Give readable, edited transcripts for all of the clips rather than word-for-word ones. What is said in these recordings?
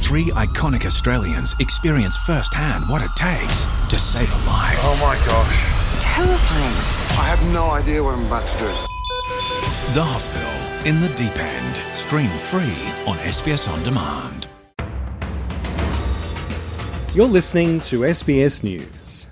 3 iconic Australians experience firsthand what it takes to save a life. Oh my gosh. Terrifying. I have no idea what I'm about to do. The Hospital, in the Deep End. Stream free on SBS On Demand. You're listening to SBS News.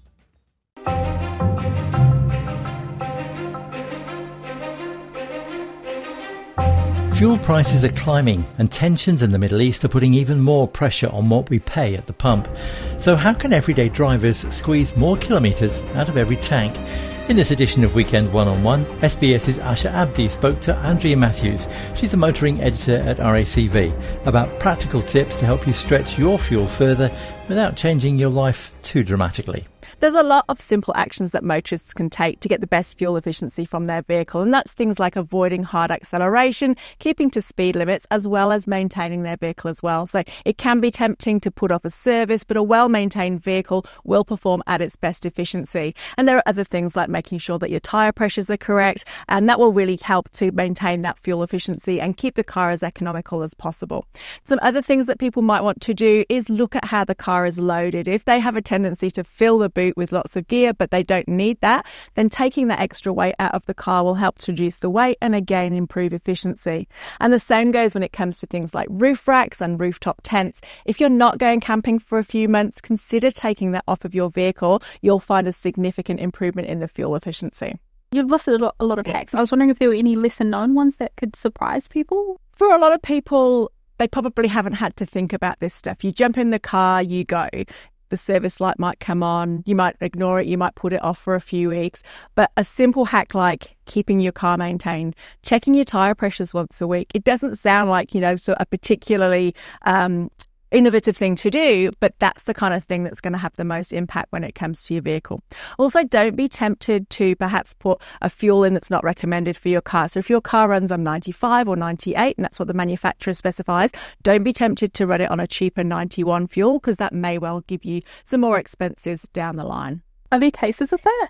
Fuel prices are climbing and tensions in the Middle East are putting even more pressure on what we pay at the pump. So how can everyday drivers squeeze more kilometres out of every tank? In this edition of Weekend One-on-One, SBS's Asha Abdi spoke to Andrea Matthews. She's the motoring editor at RACV, about practical tips to help you stretch your fuel further without changing your life too dramatically. There's a lot of simple actions that motorists can take to get the best fuel efficiency from their vehicle, and that's things like avoiding hard acceleration, keeping to speed limits, as well as maintaining their vehicle as well. So it can be tempting to put off a service, but a well-maintained vehicle will perform at its best efficiency. And there are other things like making sure that your tyre pressures are correct, and that will really help to maintain that fuel efficiency and keep the car as economical as possible. Some other things that people might want to do is look at how the car is loaded. If they have a tendency to fill the boot with lots of gear, but they don't need that, then taking that extra weight out of the car will help to reduce the weight and again improve efficiency. And the same goes when it comes to things like roof racks and rooftop tents. If you're not going camping for a few months, consider taking that off of your vehicle. You'll find a significant improvement in the fuel efficiency. You've listed a lot of hacks. I was wondering if there were any lesser known ones that could surprise people? For a lot of people, they probably haven't had to think about this stuff. You jump in the car, you go. The service light might come on, you might ignore it, you might put it off for a few weeks. But a simple hack like keeping your car maintained, checking your tyre pressures once a week, it doesn't sound like, so a particularly innovative thing to do, but that's the kind of thing that's going to have the most impact when it comes to your vehicle. Also, don't be tempted to perhaps put a fuel in that's not recommended for your car. So if your car runs on 95 or 98, and that's what the manufacturer specifies, don't be tempted to run it on a cheaper 91 fuel, because that may well give you some more expenses down the line. Are there cases of that?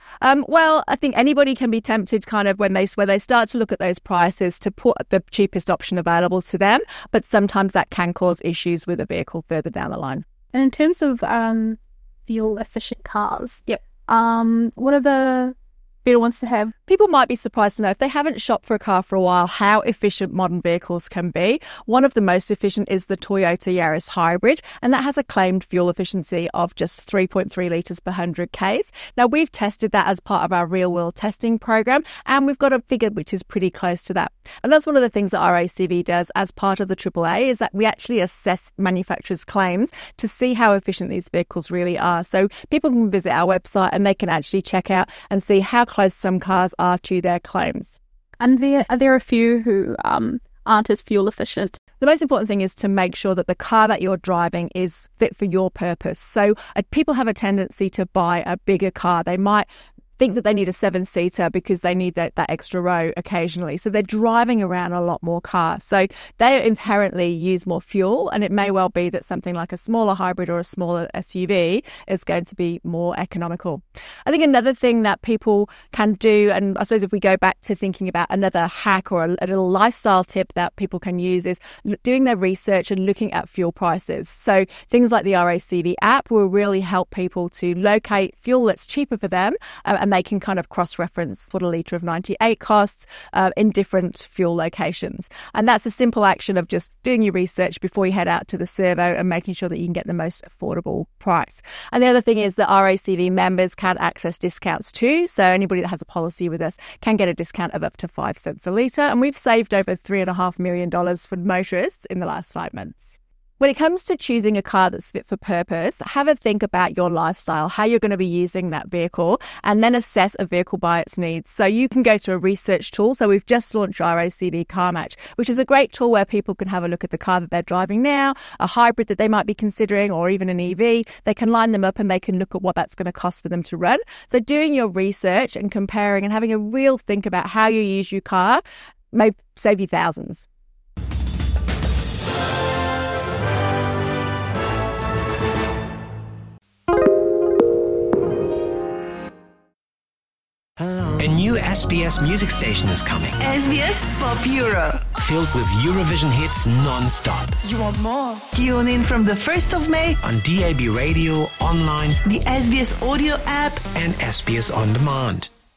Well, I think anybody can be tempted kind of when they start to look at those prices to put the cheapest option available to them, but sometimes that can cause issues with a vehicle further down the line. And in terms of fuel efficient cars, yep. What are the better ones to have? People might be surprised to know, if they haven't shopped for a car for a while, how efficient modern vehicles can be. One of the most efficient is the Toyota Yaris Hybrid, and that has a claimed fuel efficiency of just 3.3 litres per 100 Ks. Now, we've tested that as part of our real-world testing program, and we've got a figure which is pretty close to that. And that's one of the things that RACV does as part of the AAA, is that we actually assess manufacturers' claims to see how efficient these vehicles really are. So people can visit our website and they can actually check out and see how close some cars are to their claims. And are there a few who aren't as fuel efficient? The most important thing is to make sure that the car that you're driving is fit for your purpose. So people have a tendency to buy a bigger car. They might think that they need a 7-seater because they need that extra row occasionally. So they're driving around a lot more cars. So they inherently use more fuel, and it may well be that something like a smaller hybrid or a smaller SUV is going to be more economical. I think another thing that people can do, and I suppose if we go back to thinking about another hack or a little lifestyle tip that people can use, is doing their research and looking at fuel prices. So things like the RACV app will really help people to locate fuel that's cheaper for them, and they can kind of cross-reference what a litre of 98 costs in different fuel locations. And that's a simple action of just doing your research before you head out to the servo and making sure that you can get the most affordable price. And the other thing is that RACV members can access discounts too. So anybody that has a policy with us can get a discount of up to 5 cents a litre. And we've saved over $3.5 million for motorists in the last 5 months. When it comes to choosing a car that's fit for purpose, have a think about your lifestyle, how you're going to be using that vehicle, and then assess a vehicle by its needs. So you can go to a research tool. So we've just launched RACV Car Match, which is a great tool where people can have a look at the car that they're driving now, a hybrid that they might be considering, or even an EV. They can line them up and they can look at what that's going to cost for them to run. So doing your research and comparing and having a real think about how you use your car may save you thousands. A new SBS music station is coming. SBS Pop Euro. Filled with Eurovision hits non-stop. You want more? Tune in from the 1st of May on DAB radio, online, the SBS audio app and SBS On Demand.